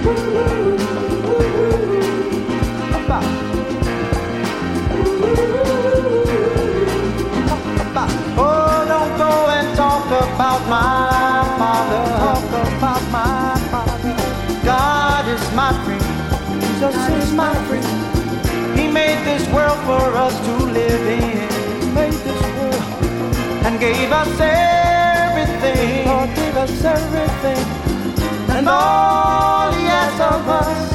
Oh, don't go and talk about my father. Talk about my father. God is my friend. Jesus is my friend. He made this world for us to live in. He made this world and gave us everything. God gave us everything. And all He asks of us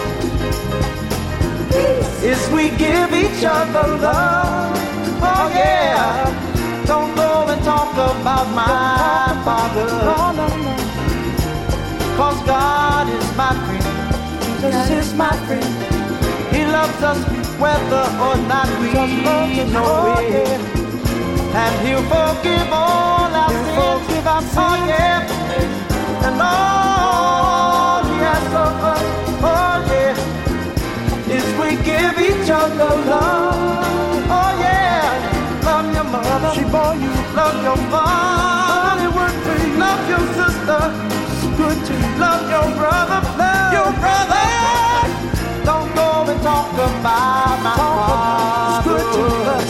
is we give each other love. Oh yeah. Don't go and talk about my father. No, no, no. 'Cause God is my friend. Jesus is my friend. He loves us whether or not we know it. And He'll forgive all our sins. Oh yeah. And all He asks of us, oh yeah, is we give each other love. Oh yeah. Love your mother, she bore you. Love your father, he worked for you. Love your sister, it's good to you. Love your brother, love your brother. Don't go and talk about my father. It's good to us.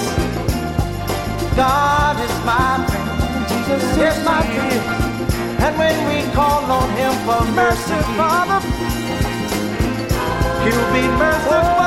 God is my friend, Jesus is my friend. And when we call on Him for mercy, Father, He'll be merciful.